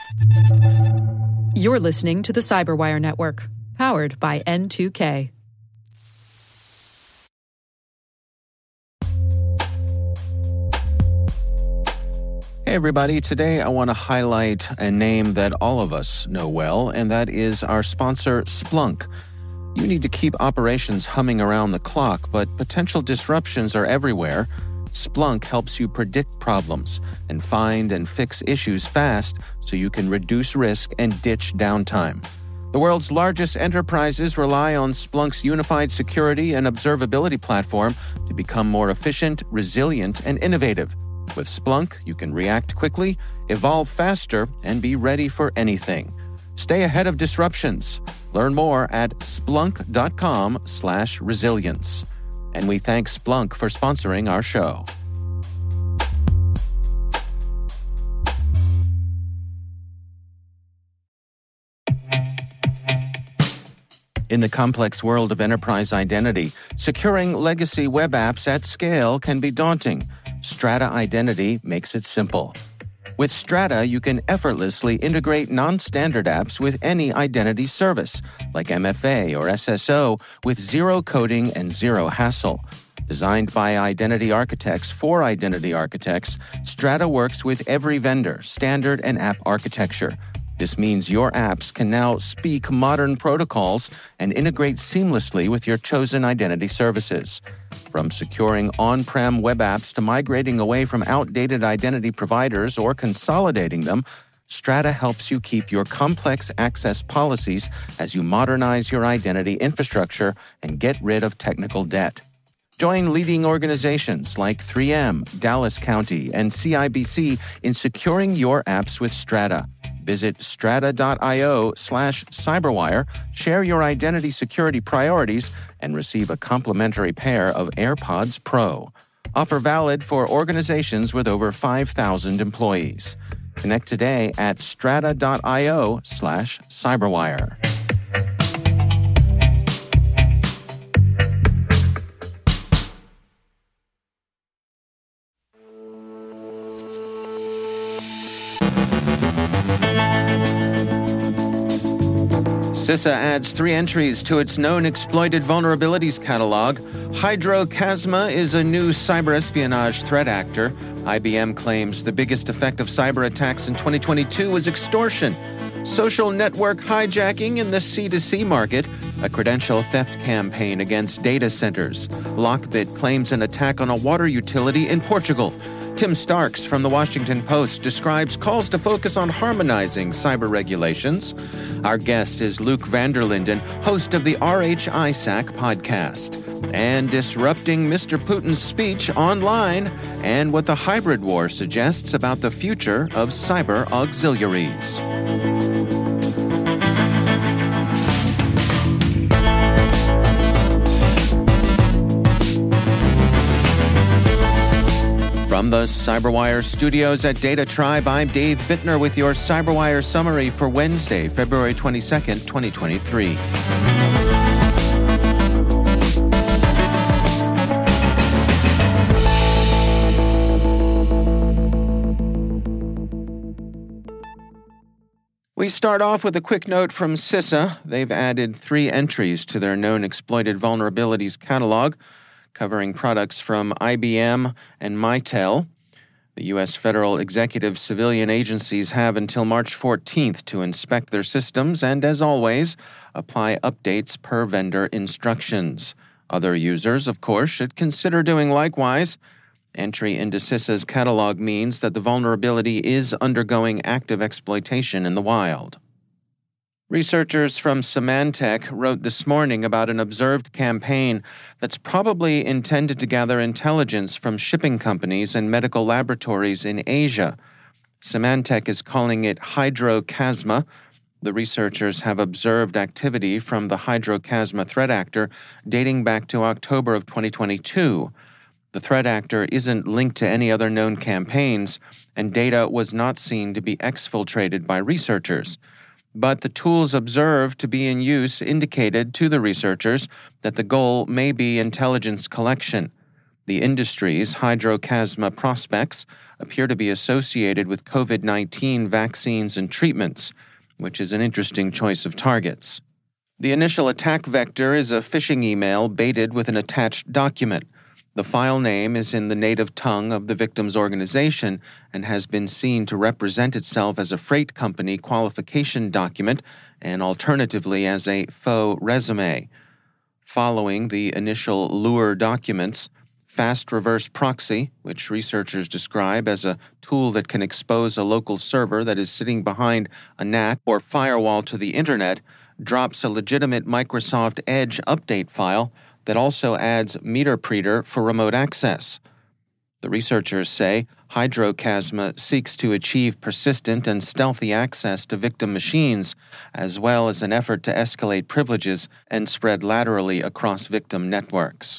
You're listening to the Cyberwire Network, powered by N2K. Hey everybody, today I want to highlight a name that all of us know well, and that is our sponsor, Splunk. You need to keep operations humming around the clock, but potential disruptions are everywhere. Splunk helps you predict problems and find and fix issues fast so you can reduce risk and ditch downtime. The world's largest enterprises rely on Splunk's unified security and observability platform to become more efficient, resilient, and innovative. With Splunk, you can react quickly, evolve faster, and be ready for anything. Stay ahead of disruptions. Learn more at splunk.com/resilience. And we thank Splunk for sponsoring our show. In the complex world of enterprise identity, securing legacy web apps at scale can be daunting. Strata Identity makes it simple. With Strata, you can effortlessly integrate non-standard apps with any identity service, like MFA or SSO, with zero coding and zero hassle. Designed by identity architects for identity architects, Strata works with every vendor, standard, and app architecture. This means your apps can now speak modern protocols and integrate seamlessly with your chosen identity services. From securing on-prem web apps to migrating away from outdated identity providers or consolidating them, Strata helps you keep your complex access policies as you modernize your identity infrastructure and get rid of technical debt. Join leading organizations like 3M, Dallas County, and CIBC in securing your apps with Strata. Visit strata.io/cyberwire, share your identity security priorities, and receive a complimentary pair of AirPods Pro. Offer valid for organizations with over 5,000 employees. Connect today at strata.io/cyberwire. CISA adds 3 entries to its known exploited vulnerabilities catalog. Hydrochasma is a new cyber espionage threat actor. IBM claims the biggest effect of cyber attacks in 2022 was extortion. Social network hijacking in the C2C market, a credential theft campaign against data centers. Lockbit claims an attack on a water utility in Portugal. Tim Starks from The Washington Post describes calls to focus on harmonizing cyber regulations. Our guest is Luke Vanderlinden, host of the RHISAC podcast. And disrupting Mr. Putin's speech online, and what the hybrid war suggests about the future of cyber auxiliaries. From the Cyberwire studios at Data Tribe, I'm Dave Bittner with your Cyberwire summary for Wednesday, February 22nd, 2023. We start off with a quick note from CISA. They've added 3 entries to their known exploited vulnerabilities catalog, covering products from IBM and Mitel. The U.S. federal executive civilian agencies have until March 14th to inspect their systems and, as always, apply updates per vendor instructions. Other users, of course, should consider doing likewise. Entry into CISA's catalog means that the vulnerability is undergoing active exploitation in the wild. Researchers from Symantec wrote this morning about an observed campaign that's probably intended to gather intelligence from shipping companies and medical laboratories in Asia. Symantec is calling it Hydrochasma. The researchers have observed activity from the Hydrochasma threat actor dating back to October of 2022. The threat actor isn't linked to any other known campaigns, and data was not seen to be exfiltrated by researchers. But the tools observed to be in use indicated to the researchers that the goal may be intelligence collection. The industry's Hydrochasma prospects appear to be associated with COVID-19 vaccines and treatments, which is an interesting choice of targets. The initial attack vector is a phishing email baited with an attached document. The file name is in the native tongue of the victim's organization and has been seen to represent itself as a freight company qualification document and alternatively as a faux resume. Following the initial lure documents, Fast Reverse Proxy, which researchers describe as a tool that can expose a local server that is sitting behind a NAC or firewall to the internet, drops a legitimate Microsoft Edge update file that also adds MeterPreter for remote access. The researchers say Hydrochasma seeks to achieve persistent and stealthy access to victim machines, as well as an effort to escalate privileges and spread laterally across victim networks.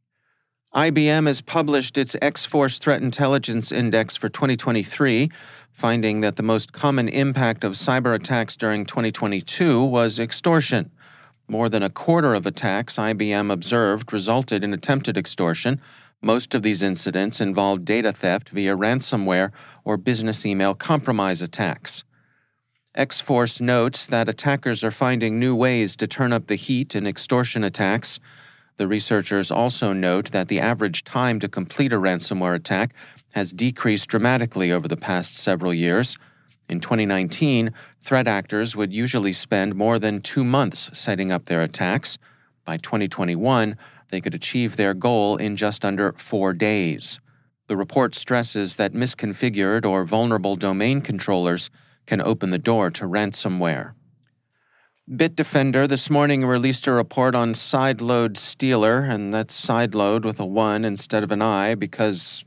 IBM has published its X-Force Threat Intelligence Index for 2023, finding that the most common impact of cyber attacks during 2022 was extortion. More than a quarter of attacks IBM observed resulted in attempted extortion. Most of these incidents involved data theft via ransomware or business email compromise attacks. X-Force notes that attackers are finding new ways to turn up the heat in extortion attacks. The researchers also note that the average time to complete a ransomware attack has decreased dramatically over the past several years. In 2019, threat actors would usually spend more than 2 months setting up their attacks. By 2021, they could achieve their goal in just under 4 days. The report stresses that misconfigured or vulnerable domain controllers can open the door to ransomware. Bitdefender this morning released a report on Sideload Stealer, and that's sideload with a 1 instead of an I because,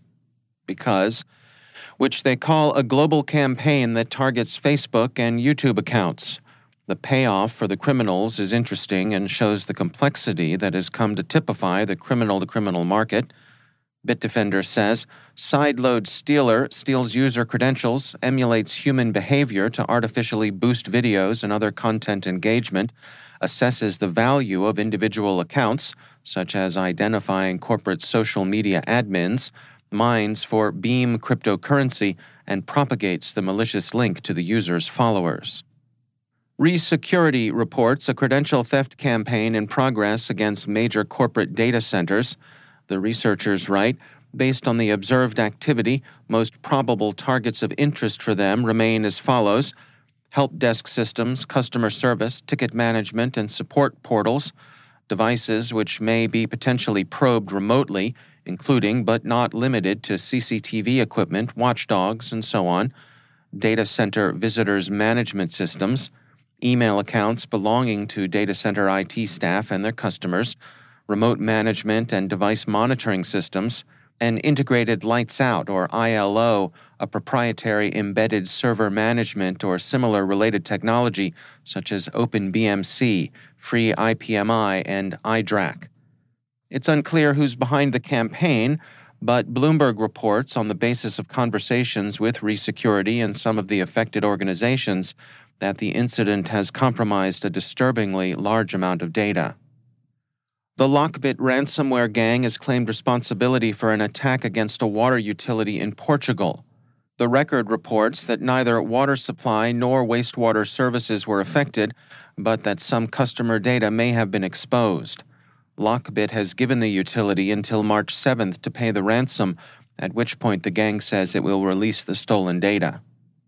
which they call a global campaign that targets Facebook and YouTube accounts. The payoff for the criminals is interesting and shows the complexity that has come to typify the criminal-to-criminal market. Bitdefender says, Sideload Stealer steals user credentials, emulates human behavior to artificially boost videos and other content engagement, assesses the value of individual accounts, such as identifying corporate social media admins, mines for Beam cryptocurrency, and propagates the malicious link to the user's followers. ReSecurity reports a credential theft campaign in progress against major corporate data centers. The researchers write, based on the observed activity, most probable targets of interest for them remain as follows: help desk systems, customer service, ticket management, and support portals, devices which may be potentially probed remotely, including but not limited to CCTV equipment, watchdogs, and so on, data center visitors management systems, email accounts belonging to data center IT staff and their customers, remote management and device monitoring systems, and integrated Lights Out, or ILO, a proprietary embedded server management or similar related technology such as OpenBMC, FreeIPMI, and iDRAC. It's unclear who's behind the campaign, but Bloomberg reports on the basis of conversations with ReSecurity and some of the affected organizations that the incident has compromised a disturbingly large amount of data. The Lockbit ransomware gang has claimed responsibility for an attack against a water utility in Portugal. The Record reports that neither water supply nor wastewater services were affected, but that some customer data may have been exposed. Lockbit has given the utility until March 7th to pay the ransom, at which point the gang says it will release the stolen data.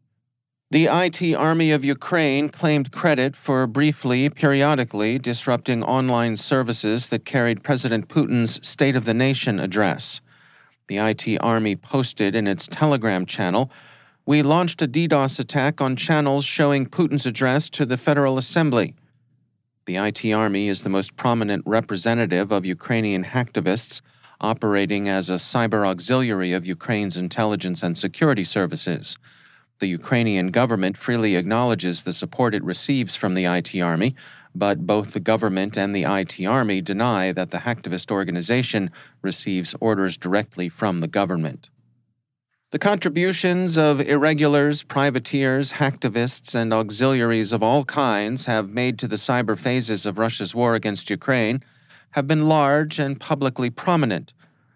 The IT Army of Ukraine claimed credit for periodically disrupting online services that carried President Putin's State of the Nation address. The IT Army posted in its Telegram channel, "We launched a DDoS attack on channels showing Putin's address to the Federal Assembly." The IT Army is the most prominent representative of Ukrainian hacktivists, operating as a cyber auxiliary of Ukraine's intelligence and security services. The Ukrainian government freely acknowledges the support it receives from the IT Army, but both the government and the IT Army deny that the hacktivist organization receives orders directly from the government. The contributions of irregulars, privateers, hacktivists, and auxiliaries of all kinds have made to the cyber phases of Russia's war against Ukraine have been large and publicly prominent.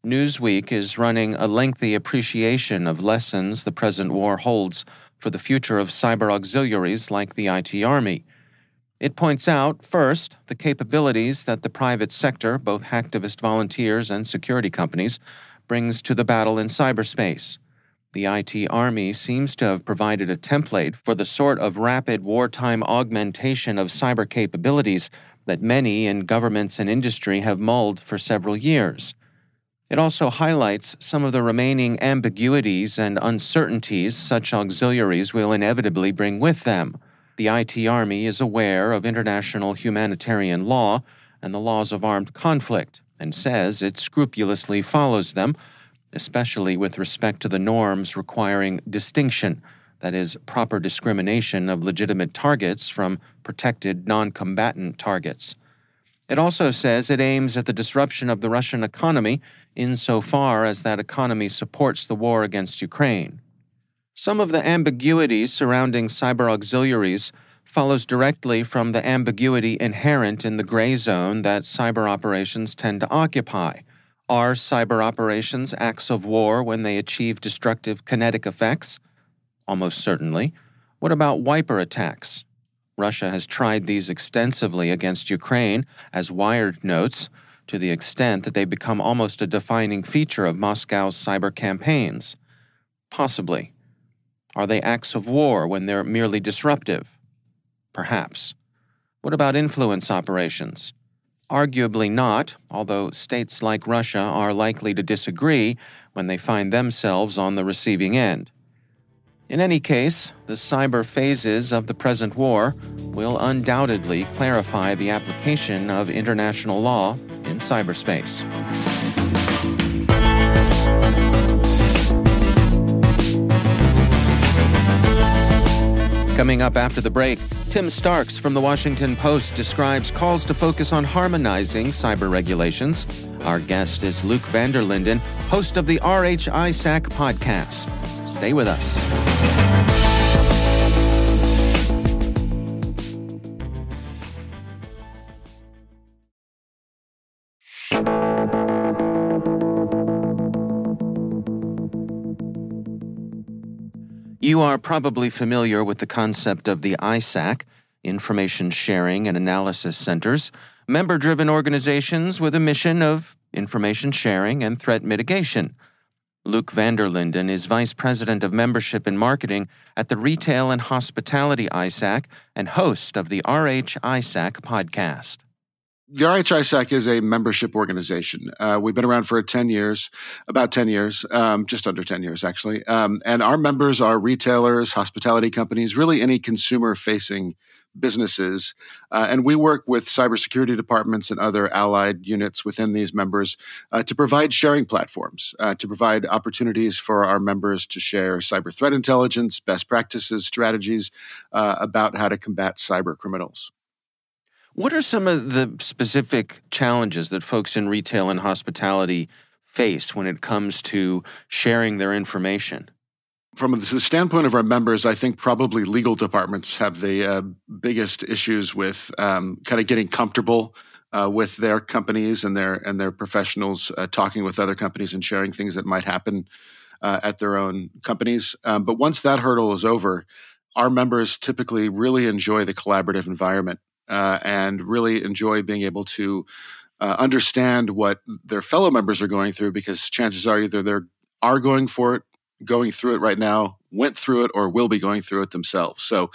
Newsweek is running a lengthy appreciation of lessons the present war holds for the future of cyber auxiliaries like the IT Army. It points out, first, the capabilities that the private sector, both hacktivist volunteers and security companies, brings to the battle in cyberspace. The IT Army seems to have provided a template for the sort of rapid wartime augmentation of cyber capabilities that many in governments and industry have mulled for several years. It also highlights some of the remaining ambiguities and uncertainties such auxiliaries will inevitably bring with them. The IT Army is aware of international humanitarian law and the laws of armed conflict, and says it scrupulously follows them, especially with respect to the norms requiring distinction, that is, proper discrimination of legitimate targets from protected non-combatant targets. It also says it aims at the disruption of the Russian economy insofar as that economy supports the war against Ukraine. Some of the ambiguities surrounding cyber auxiliaries follows directly from the ambiguity inherent in the gray zone that cyber operations tend to occupy. Are cyber operations acts of war when they achieve destructive kinetic effects? Almost certainly. What about wiper attacks? Russia has tried these extensively against Ukraine, as Wired notes, to the extent that they become almost a defining feature of Moscow's cyber campaigns. Possibly. Are they acts of war when they're merely disruptive? Perhaps. What about influence operations? Arguably not, although states like Russia are likely to disagree when they find themselves on the receiving end. In any case, the cyber phases of the present war will undoubtedly clarify the application of international law in cyberspace. Coming up after the break, Tim Starks from The Washington Post describes calls to focus on harmonizing cyber regulations. Our guest is Luke van der Linden, host of the RHISAC podcast. Stay with us. You are probably familiar with the concept of the ISAC, Information Sharing and Analysis Centers, member-driven organizations with a mission of information sharing and threat mitigation. Luke van der Linden is Vice President of Membership and Marketing at the Retail and Hospitality ISAC and host of the RHISAC podcast. The RHISAC is a membership organization. We've been around for about 10 years, just under 10 years, actually. And our members are retailers, hospitality companies, really any consumer-facing businesses. And we work with cybersecurity departments and other allied units within these members to provide sharing platforms, to provide opportunities for our members to share cyber threat intelligence, best practices, strategies about how to combat cyber criminals. What are some of the specific challenges that folks in retail and hospitality face when it comes to sharing their information? From the standpoint of our members, I think probably legal departments have the biggest issues with kind of getting comfortable with their companies and their professionals talking with other companies and sharing things that might happen at their own companies. But once that hurdle is over, our members typically really enjoy the collaborative environment. And really enjoy being able to understand what their fellow members are going through, because chances are either they are going through it right now, went through it, or will be going through it themselves. So,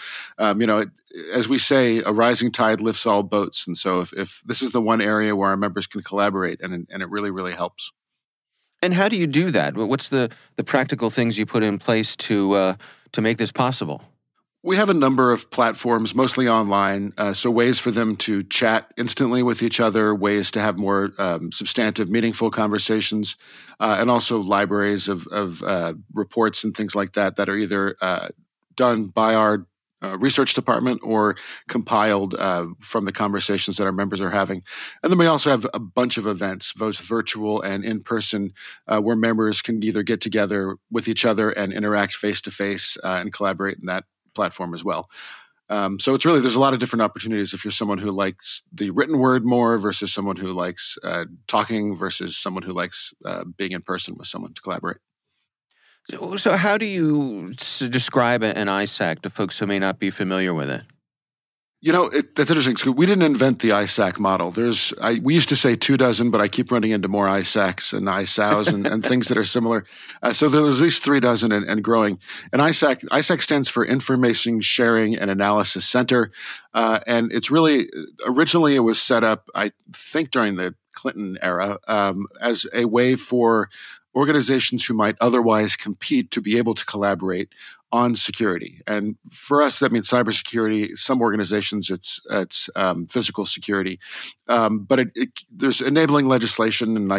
as we say, a rising tide lifts all boats. And so if this is the one area where our members can collaborate, and it really, really helps. And how do you do that? What's the practical things you put in place to make this possible? We have a number of platforms, mostly online, so ways for them to chat instantly with each other, ways to have more substantive, meaningful conversations, and also libraries of reports and things like that are either done by our research department or compiled from the conversations that our members are having. And then we also have a bunch of events, both virtual and in person, where members can either get together with each other and interact face-to-face and collaborate in that platform as well. So it's really, there's a lot of different opportunities if you're someone who likes the written word more versus someone who likes talking versus someone who likes being in person with someone to collaborate. So how do you describe an ISAC to folks who may not be familiar with it? That's interesting. So we didn't invent the ISAC model. We used to say 24, but I keep running into more ISACs and ISAOs and things that are similar. So there's at least 36 and growing. And ISAC stands for Information Sharing and Analysis Center. And it's really, originally it was set up, I think during the Clinton era, as a way for organizations who might otherwise compete to be able to collaborate on security. And for us, that means cybersecurity. Some organizations, it's physical security. But there's enabling legislation, and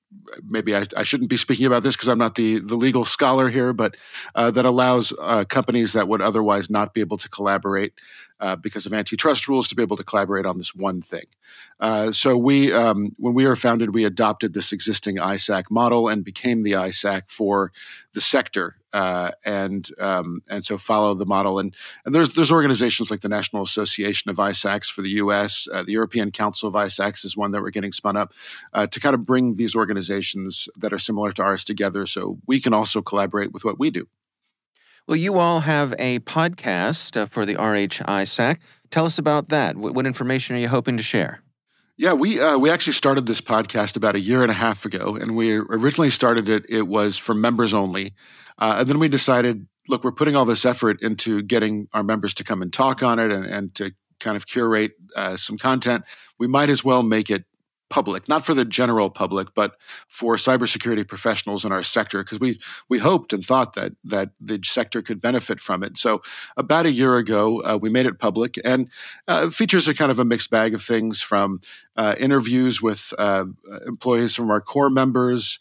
I shouldn't be speaking about this because I'm not the legal scholar here, but that allows companies that would otherwise not be able to collaborate because of antitrust rules to be able to collaborate on this one thing. So when we were founded, we adopted this existing ISAC model and became the ISAC for the sector. And so follow the model. And there's organizations like the National Association of ISACs for the U.S., the European Council of ISACs is one that we're getting spun up to kind of bring these organizations that are similar to ours together so we can also collaborate with what we do. Well, you all have a podcast for the RH ISAC. Tell us about that. What information are you hoping to share? Yeah, we actually started this podcast about 1.5 years ago, and we originally started it was for members only. And then we decided, look, we're putting all this effort into getting our members to come and talk on it and to kind of curate some content. We might as well make it public, not for the general public, but for cybersecurity professionals in our sector, because we hoped and thought that the sector could benefit from it. So about 1 year ago, we made it public, and features are kind of a mixed bag of things, from interviews with employees from our core members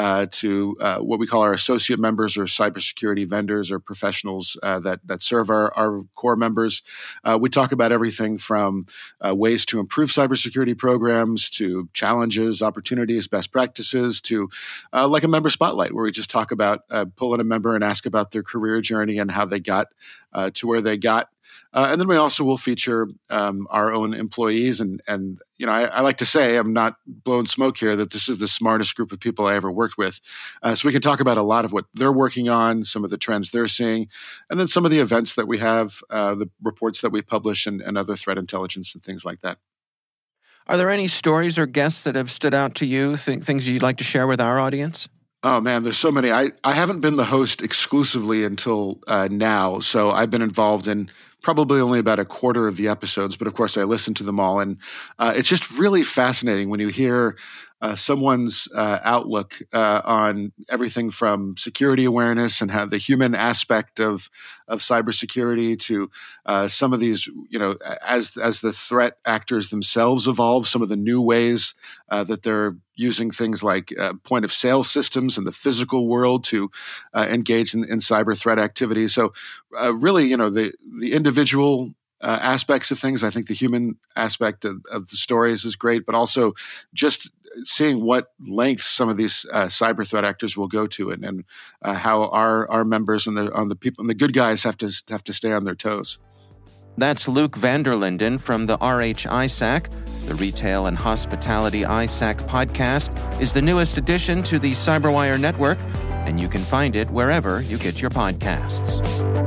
to what we call our associate members or cybersecurity vendors or professionals that serve our core members. We talk about everything from ways to improve cybersecurity programs to challenges, opportunities, best practices to like a member spotlight, where we just talk about pull in a member and ask about their career journey and how they got to where they got. And then we also will feature our own employees. And I like to say, I'm not blowing smoke here, that this is the smartest group of people I ever worked with. So we can talk about a lot of what they're working on, some of the trends they're seeing, and then some of the events that we have, the reports that we publish, and other threat intelligence and things like that. Are there any stories or guests that have stood out to you, things you'd like to share with our audience? Oh, man, there's so many. I haven't been the host exclusively until now, so I've been involved in probably only about 1/4 of the episodes, but of course I listen to them all. And it's just really fascinating when you hear someone's outlook on everything from security awareness and how the human aspect of cybersecurity to some of these, as the threat actors themselves evolve, some of the new ways that they're using things like point of sale systems in the physical world to engage in cyber threat activity. So really, the individual aspects of things, I think the human aspect of the stories is great, but also just seeing what lengths some of these cyber threat actors will go to, and how our members and the people and the good guys have to stay on their toes. That's Luke Vanderlinden from the RH ISAC. The Retail and Hospitality ISAC podcast is the newest addition to the CyberWire network, and you can find it wherever you get your podcasts.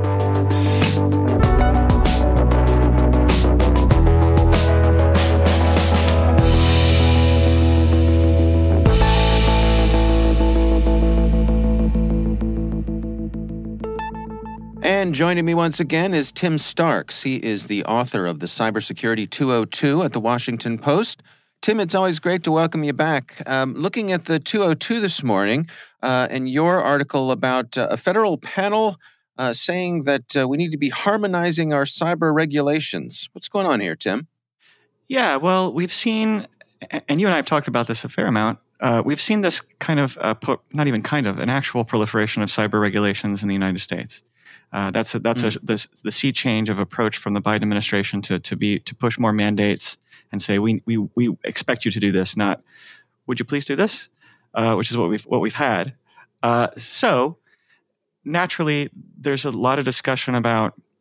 And joining me once again is Tim Starks. He is the author of the Cybersecurity 202 at the Washington Post. Tim, it's always great to welcome you back. Looking at the 202 this morning, and your article about a federal panel saying that we need to be harmonizing our cyber regulations. What's going on here, Tim? Yeah, well, we've seen, and you and I have talked about this a fair amount, we've seen this kind of, an actual proliferation of cyber regulations in the United States. That's the sea change of approach from the Biden administration to push more mandates and say we expect you to do this, not would you please do this, which is what we've had. So naturally, there's a lot of discussion about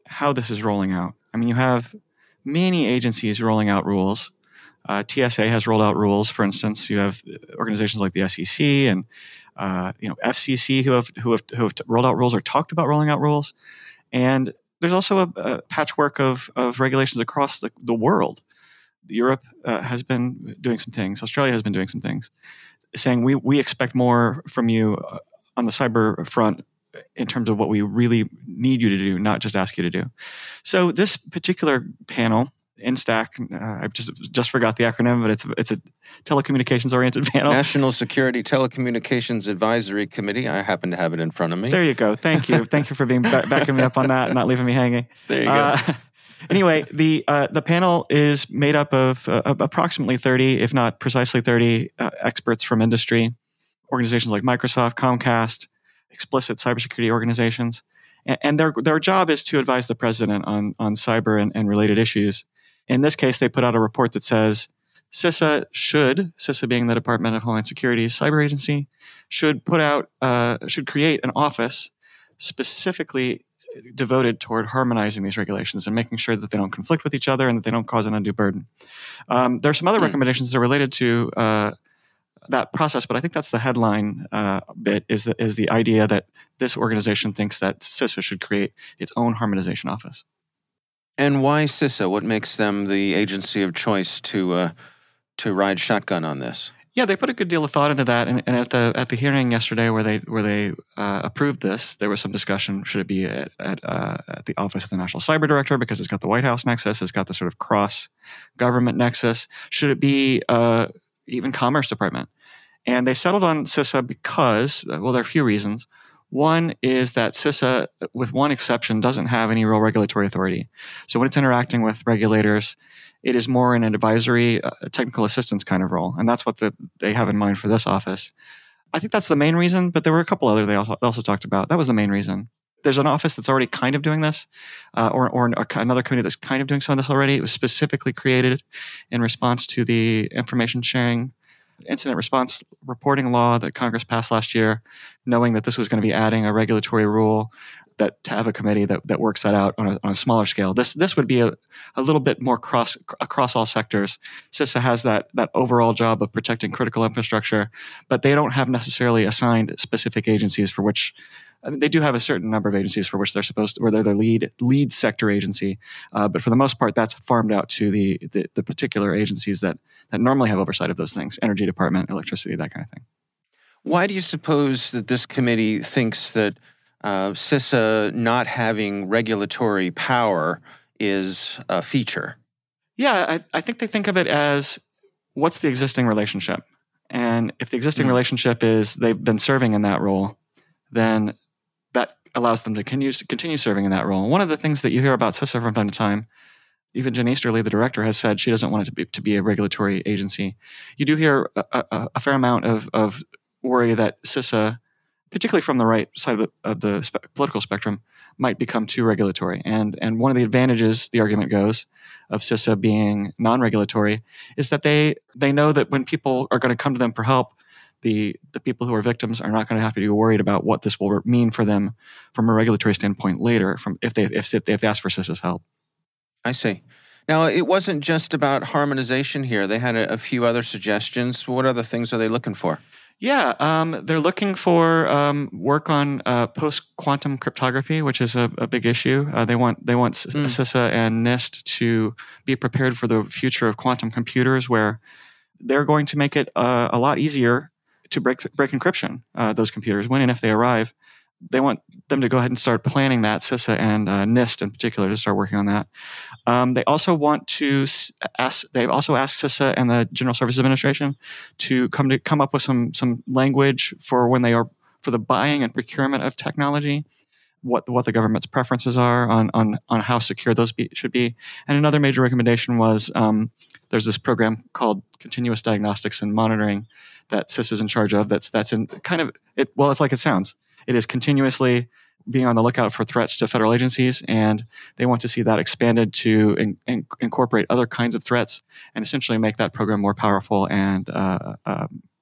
how this is rolling out. I mean, you have many agencies rolling out rules. TSA has rolled out rules. For instance, you have organizations like the SEC and FCC who have rolled out rules or talked about rolling out rules. And there's also a patchwork of regulations across the world. Europe has been doing some things. Australia has been doing some things, saying we expect more from you on the cyber front in terms of what we really need you to do, not just ask you to do. So this particular panel, NSTAC, I just forgot the acronym, but it's a telecommunications-oriented panel. National Security Telecommunications Advisory Committee. I happen to have it in front of me. There you go. Thank you. Thank you for being backing me up on that and not leaving me hanging. There you go. Anyway, the panel is made up of approximately 30, if not precisely 30, experts from industry, organizations like Microsoft, Comcast, explicit cybersecurity organizations. And their job is to advise the president on cyber and related issues. In this case, they put out a report that says CISA being the Department of Homeland Security's cyber agency, should create an office specifically devoted toward harmonizing these regulations and making sure that they don't conflict with each other and that they don't cause an undue burden. There are some other recommendations that are related to that process, but I think that's the headline bit is the idea that this organization thinks that CISA should create its own harmonization office. And why CISA? What makes them the agency of choice to ride shotgun on this? Yeah, they put a good deal of thought into that, and at the hearing yesterday where they approved this, there was some discussion: should it be at the Office of the National Cyber Director because it's got the White House nexus, it's got the sort of cross government nexus? Should it be even Commerce Department? And they settled on CISA because, there are a few reasons. One is that CISA, with one exception, doesn't have any real regulatory authority. So when it's interacting with regulators, it is more in an advisory, technical assistance kind of role. And that's what they have in mind for this office. I think that's the main reason, but there were a couple other they also talked about. That was the main reason. There's an office that's already kind of doing this, or another committee that's kind of doing some of this already. It was specifically created in response to the information sharing incident response reporting law that Congress passed last year, knowing that this was going to be adding a regulatory rule to have a committee that works that out on a smaller scale. This would be a little bit more across all sectors. CISA has that overall job of protecting critical infrastructure, but they don't have necessarily assigned specific agencies for which. I mean, they do have a certain number of agencies for which they're where they're the lead sector agency, but for the most part, that's farmed out to the particular agencies that normally have oversight of those things: Energy Department, electricity, that kind of thing. Why do you suppose that this committee thinks that CISA not having regulatory power is a feature? Yeah, I think they think of it as what's the existing relationship, and if the existing relationship is they've been serving in that role, then that allows them to continue serving in that role. And one of the things that you hear about CISA from time to time, even Jen Easterly, the director, has said she doesn't want it to be a regulatory agency. You do hear a fair amount of worry that CISA, particularly from the right side of the political spectrum, might become too regulatory. And one of the advantages, the argument goes, of CISA being non-regulatory is that they know that when people are going to come to them for help, the people who are victims are not going to have to be worried about what this will mean for them from a regulatory standpoint later, if they have to ask for CISA's help. I see. Now, it wasn't just about harmonization here. They had a few other suggestions. What other things are they looking for? Yeah, they're looking for work on post-quantum cryptography, which is a big issue. They want CISA and NIST to be prepared for the future of quantum computers, where they're going to make it a lot easier to break encryption, those computers, when and if they arrive. They want them to go ahead and start planning that, CISA and NIST in particular, to start working on that. They also want to they've also asked CISA and the General Services Administration to come up with some language for when they are for the buying and procurement of technology, what the government's preferences are on how secure those should be. And another major recommendation was there's this program called Continuous Diagnostics and Monitoring that CISA is in charge of. That's in kind of it. Well, it's like it sounds. It is continuously being on the lookout for threats to federal agencies, and they want to see that expanded to incorporate other kinds of threats and essentially make that program more powerful and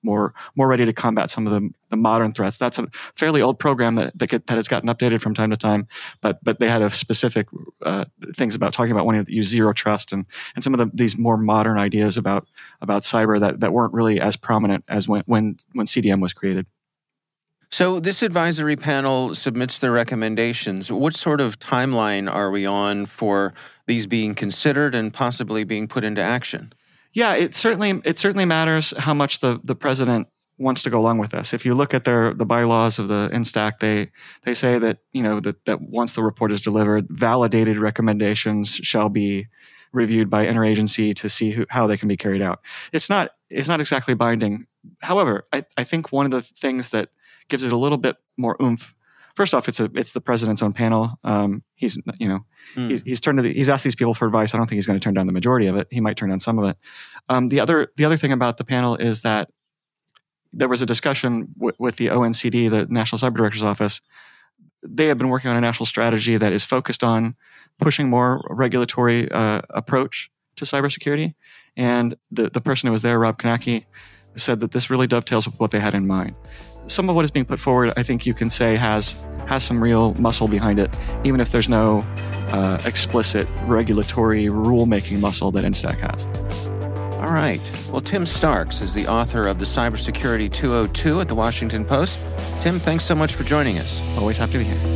more ready to combat some of the modern threats. That's a fairly old program that has gotten updated from time to time, but they had a specific things about talking about wanting to use zero trust and some of these more modern ideas about cyber that weren't really as prominent as when CDM was created. So this advisory panel submits their recommendations. What sort of timeline are we on for these being considered and possibly being put into action? Yeah, it certainly matters how much the president wants to go along with this. If you look at the bylaws of the NSTAC, they say that that once the report is delivered, validated recommendations shall be reviewed by interagency to see how they can be carried out. It's not exactly binding. However, I think one of the things that gives it a little bit more oomph. First off, it's the president's own panel. He's asked these people for advice. I don't think he's going to turn down the majority of it. He might turn down some of it. The other thing about the panel is that there was a discussion with the ONCD, the National Cyber Director's Office. They have been working on a national strategy that is focused on pushing more regulatory approach to cybersecurity. And the person who was there, Rob Konecki, said that this really dovetails with what they had in mind. Some of what is being put forward, I think you can say has some real muscle behind it, even if there's no explicit regulatory rulemaking muscle that NSTAC has. All right. Well, Tim Starks is the author of the Cybersecurity 202 at the Washington Post. Tim, thanks so much for joining us. Always happy to be here.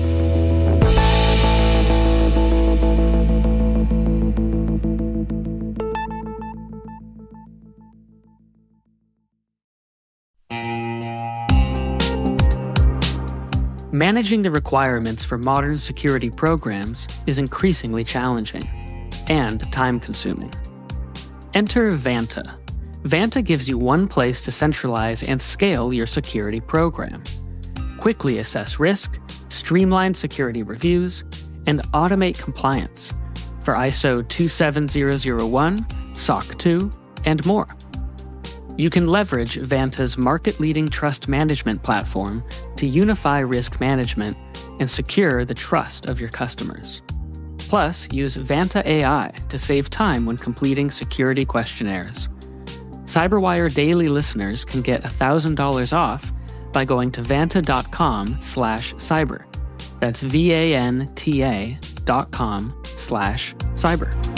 Managing the requirements for modern security programs is increasingly challenging and time-consuming. Enter Vanta. Vanta gives you one place to centralize and scale your security program. Quickly assess risk, streamline security reviews, and automate compliance for ISO 27001, SOC 2, and more. You can leverage Vanta's market-leading trust management platform to unify risk management and secure the trust of your customers. Plus, use Vanta AI to save time when completing security questionnaires. CyberWire Daily listeners can get $1,000 off by going to vanta.com/cyber. That's VANTA.com/cyber.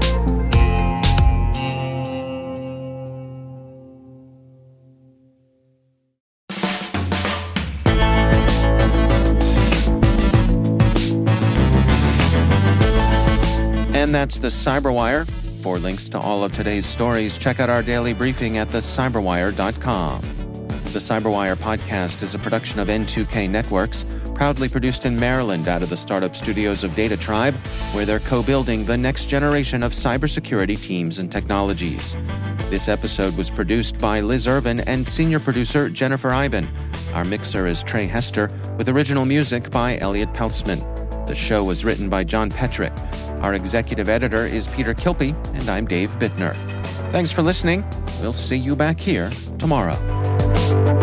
And that's the CyberWire. For links to all of today's stories, check out our daily briefing at thecyberwire.com. The CyberWire podcast is a production of N2K Networks, proudly produced in Maryland out of the startup studios of Data Tribe, where they're co-building the next generation of cybersecurity teams and technologies. This episode was produced by Liz Irvin and senior producer Jennifer Iben. Our mixer is Trey Hester, with original music by Elliot Peltzman. The show was written by John Petrick. Our executive editor is Peter Kilpie, and I'm Dave Bittner. Thanks for listening. We'll see you back here tomorrow.